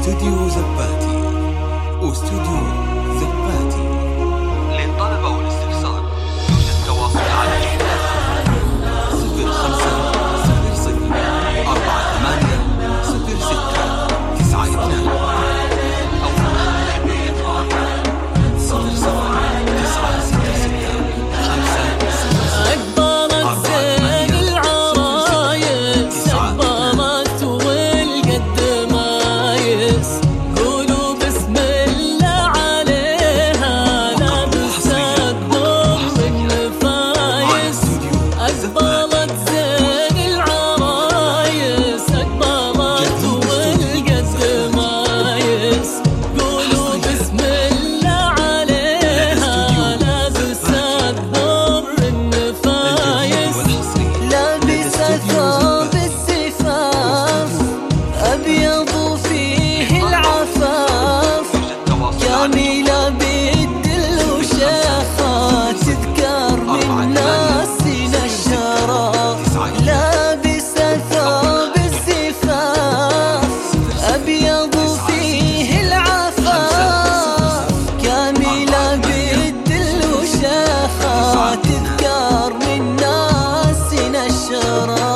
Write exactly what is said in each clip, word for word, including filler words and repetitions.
استوديو زباتي واستوديو زباتي للطلب والاستفسار يوجد تواصل على صفر خمسة صفر صفر أربعة ثمانية صفر ستة تسعة اثنان أو صفر صفر تسعة ستة ستة خمسة صفر أقبلت زين العرايس أقبلت والقد مايس قولوا بسم الله عليها لابس الضم النفايس أقبلت زين العرايس أقبلت والقد مايس قولوا بسم الله عليها لابس الضم النفايس لابسة ثوب الزفاف أبيض فيه العفاف جميلة بالدل وشيخة تذكر من ناسنا الشرف لابسة ثوب الزفاف أبيض فيه العفاف جميلة بالدل وشيخة تذكر من ناسنا الشرف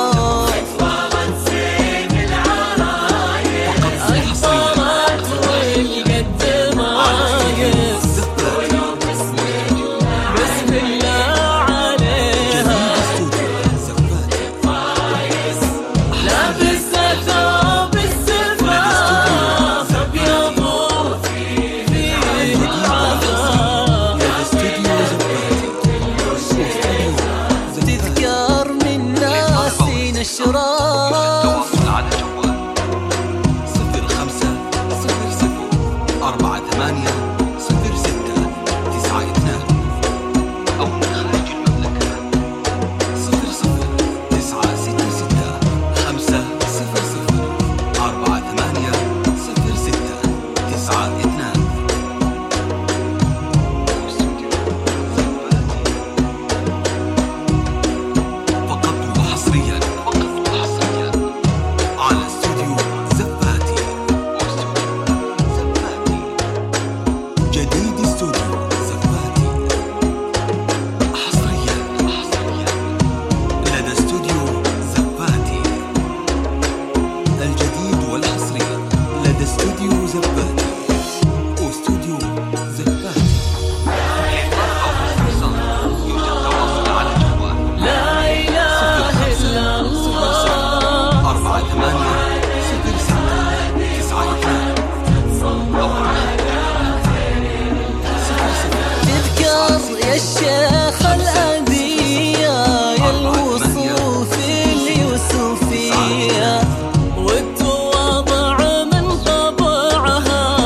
تذكر من ناسنا الشرف على جوال صفر خمسة صفر صفر أربعة ثمانية صفر ستة تسعة اثنان أو من خارج المملكة صفر صفر تسعة ستة ستة خمسة صفر صفر أربعة ثمانية صفر ستة تسعة اثنان. فقط وحصريا فقط وحصريا على استوديو زباتي واستوديو زباتي جديد استوديو زباتي حصريا حصريا لدى استوديو زباتي الجديد والحصري لدى استوديو زباتي واستوديو زباتي يوجد تواصل على جوال لا إله إلا الله أربعة ثمانية صفر ستة تسعة اثنان أو صفر صفر تذكر يا الشيخ الأبية يا الوصوف اليوسفية والتواضع من طبعها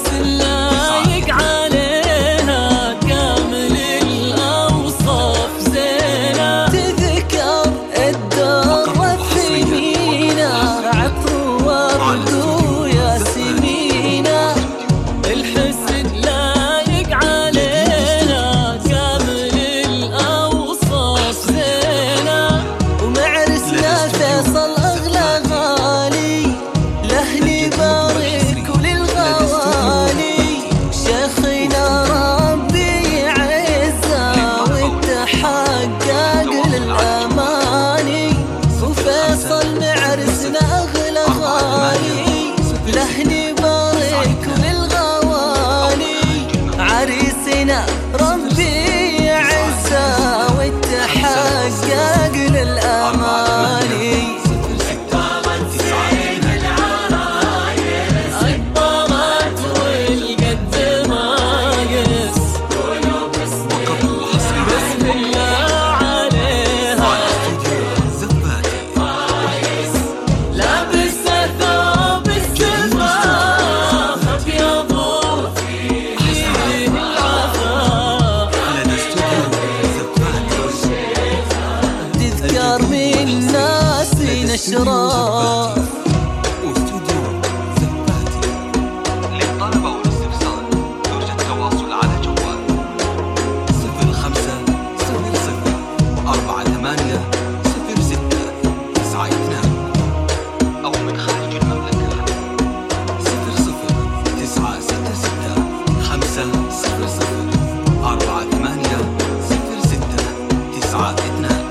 لايق عليها كامل الأوصاف زينة. تذكر الدرة الثمينة عطر ورد وياسمينة. الحسن لايق عليها كامل الأوصاف زينة. ومعرسنا فيصل أغلى غالي له نبارك وللغوالي. شيخنا ربي يعزه وتحقق للأماني. وفيصل معرسنا أغلى غالي له نبارك وللغوالي. عريسنا ربي يعزه وتحقق للأماني. تذكر من ناس نشرة واستوديو زباتي. للطلبة والاستفسار يرجى التواصل على جوال صفر خمسة صفر صفر أربعة ثمانية صفر ستة تسعة اثنان أو من خارج المملكة صفر صفر تسعة ستة ستة خمسة صفر صفر أربعة ثمانية صفر ستة تسعة اثنان.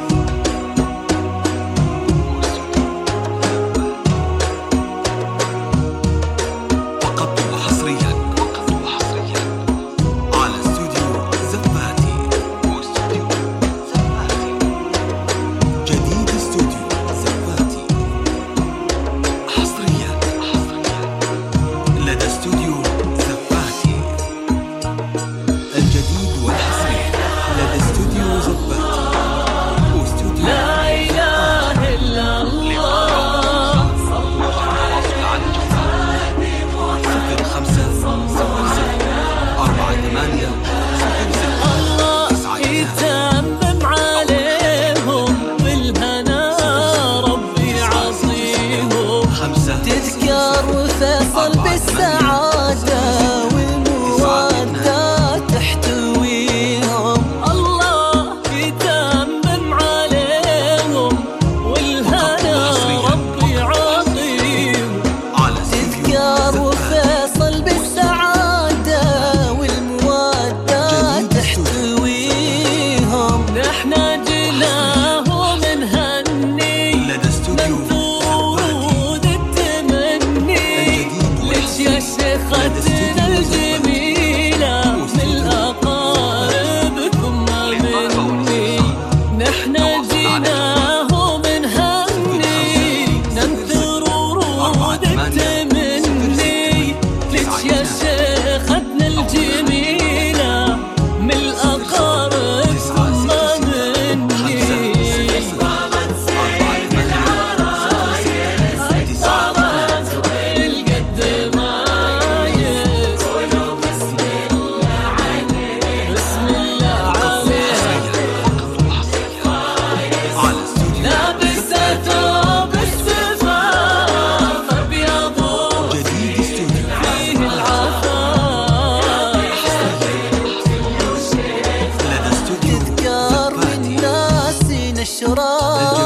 الجديد والحصري لدى استوديو زباتي واستوديو لا إله إلا الله. صفر خمسة صفر صفر أربعة ثمانية صفر ستة الله يتمم عليهم بالهنا ربي عصيهم. خمسة تذكر وفيصل بالسعادة والمودة تحتويهم. الله يتمم عليهم والهنا ربي عطيهم. تذكر وفيصل بالسعادة والمودة تحتويهم. نحنا جيناهم نهني لدى استوديو منفوذ التمني. ليش يا شيختنا الجميلة من الأقاربكم ما مني. نحنا جيناهم نهني ننثر ورود التمني. ليش يا شيختنا الجميلة من الأقاربكم ما مني. تذكر من ناس نشرة